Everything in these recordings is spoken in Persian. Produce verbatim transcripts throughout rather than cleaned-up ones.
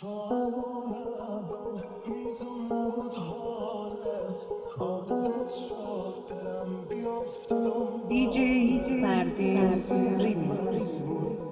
دیجی فردی ریمیکس.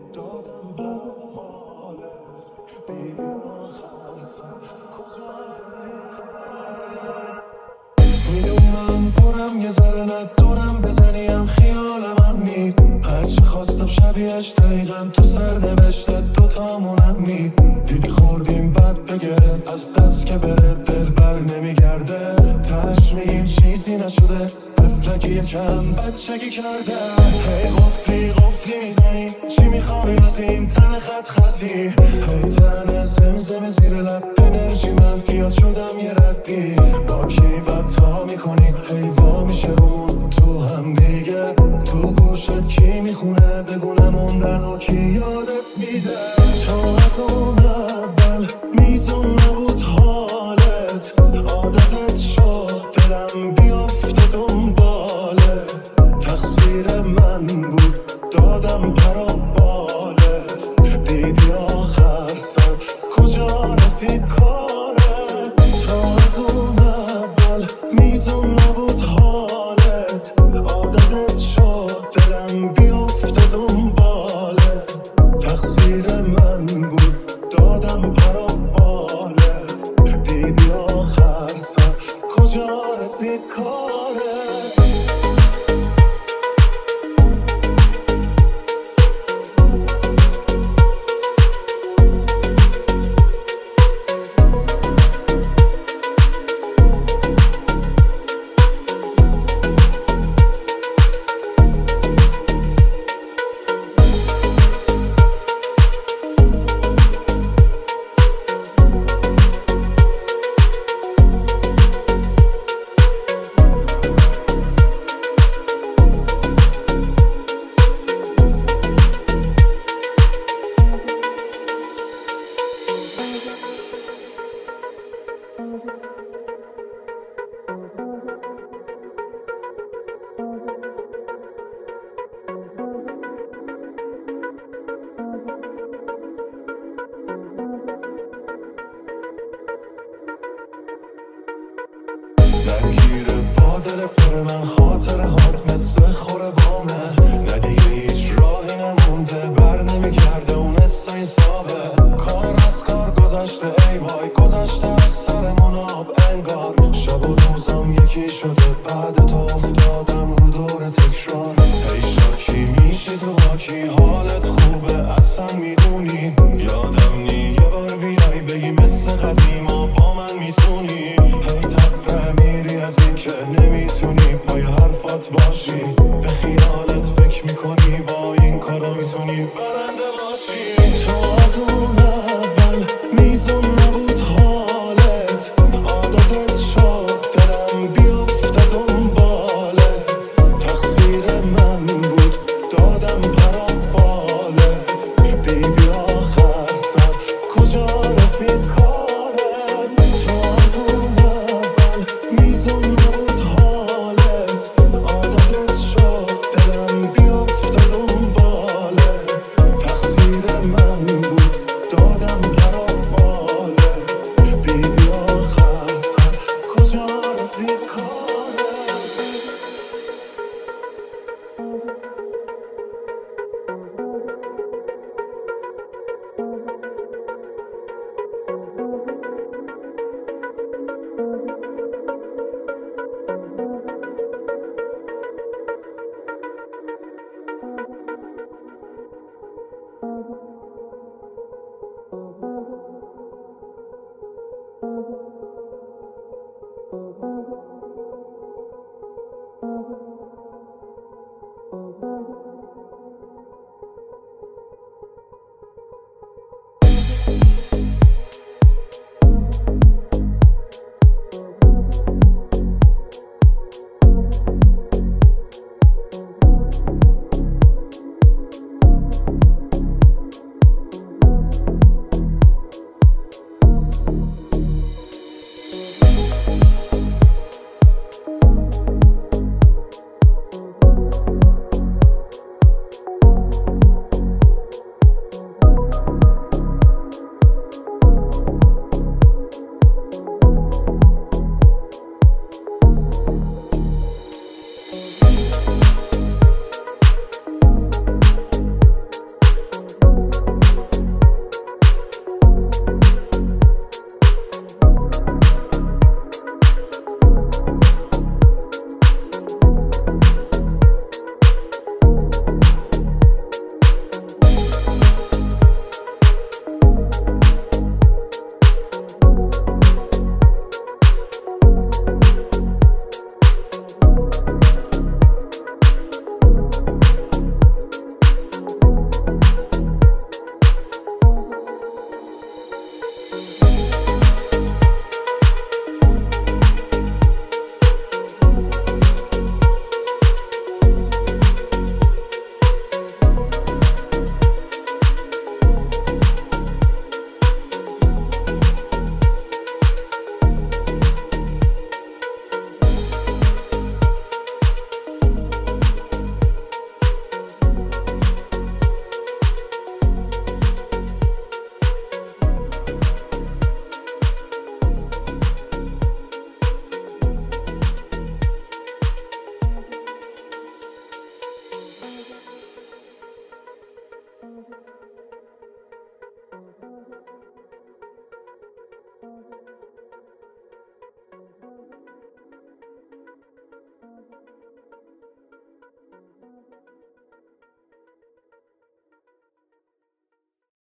میدونم برم یه ذره ندارم بزنیم خیالم می هرچی خواستم شبیهش دقیقا تو سر نوشته دوتامونم می دیدی خوردیم بد بگره از دست که بره دل بر نمیگرده تش میگیم چیزی نشده طفلکی یکم بچگی کرده هی قفلی قفلی میزنی چی میخوای از این تن خط خطی هی تن زمزم زیر لب انرژی منفیات شدم یه ردی با کی بدتا میکنی هی وا میشه رومون تو هم دیگه تو گوشت کی میخونه بگو نموندن و کی یادت میده تو از اون اول میزون نبود حالت عادتت شد دلم بیافته دنبالت تقصیر من بود دادم پر و بالت دیدی آخر سر کجا رسید کارت تو از اون اول میزون نبود حالت عادتت شد دلم بیافته دنبالت تقصیر من بود دادم پر و بالت دیدی آخر سر کجا رسید کارت نگیره با دل پر من خاطره هات مثل خوره بامه نه دیگه هیچ راهی نمونده بر نمیگرده اون حس این صابه کار از کار گذشته ای وای گذشته